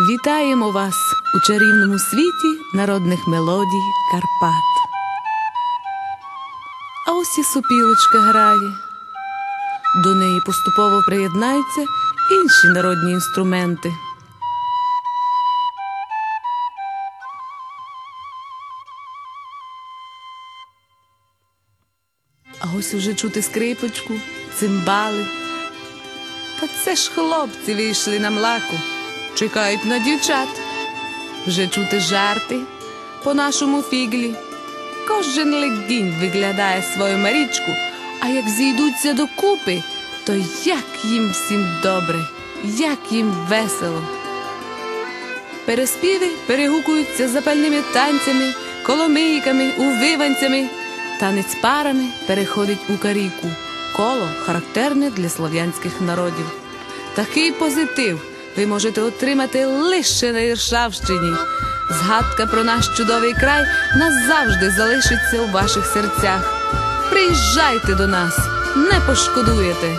Вітаємо вас у чарівному світі народних мелодій Карпат. А ось і сопілочка грає. До неї поступово приєднаються інші народні інструменти. А ось уже чути скрипочку, цимбали. Та це ж хлопці вийшли на млаку, чекають на дівчат. Вже чути жарти по нашому фіглі. Кожен легінь виглядає свою Марічку, а як зійдуться докупи, то як їм всім добре, як їм весело. Переспіви перегукуються запальними танцями, коломийками, увиванцями. Танець парами переходить у карійку, коло характерне для слов'янських народів. Такий позитив ви можете отримати лише на Іршавщині. Згадка про наш чудовий край назавжди залишиться у ваших серцях. Приїжджайте до нас, не пошкодуєте.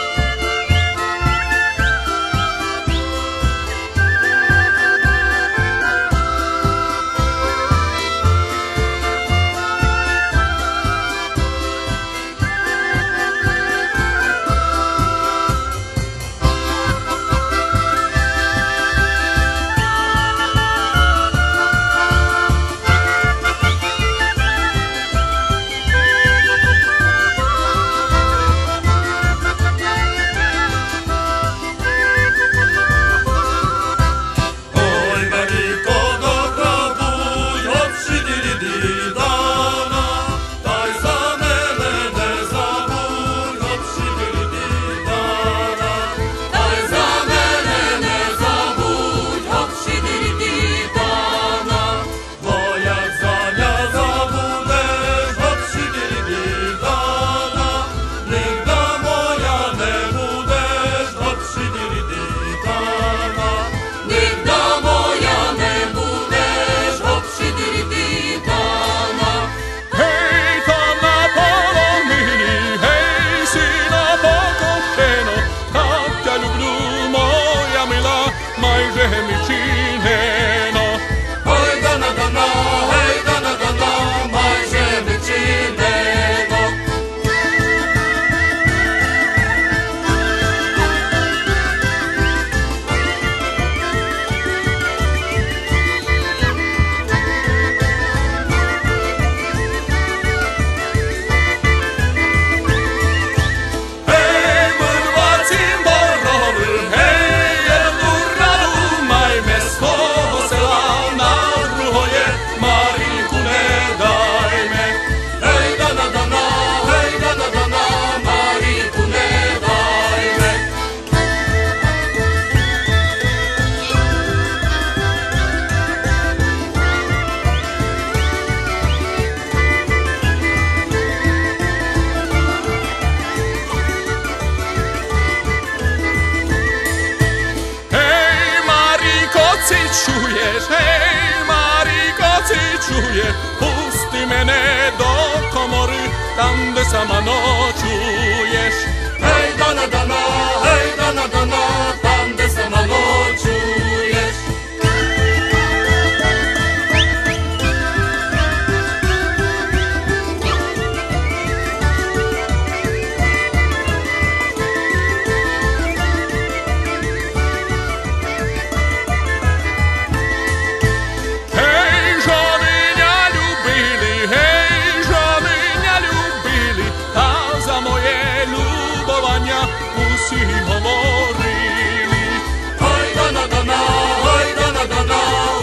Гей, Маріко, чи чуєш? Пусти мене до комори, там, де сама ночуєш. Гей, Дона, гей, Дона, там, де сама ночуєш. Усі говорили. Ой, Дона, ой, Дона,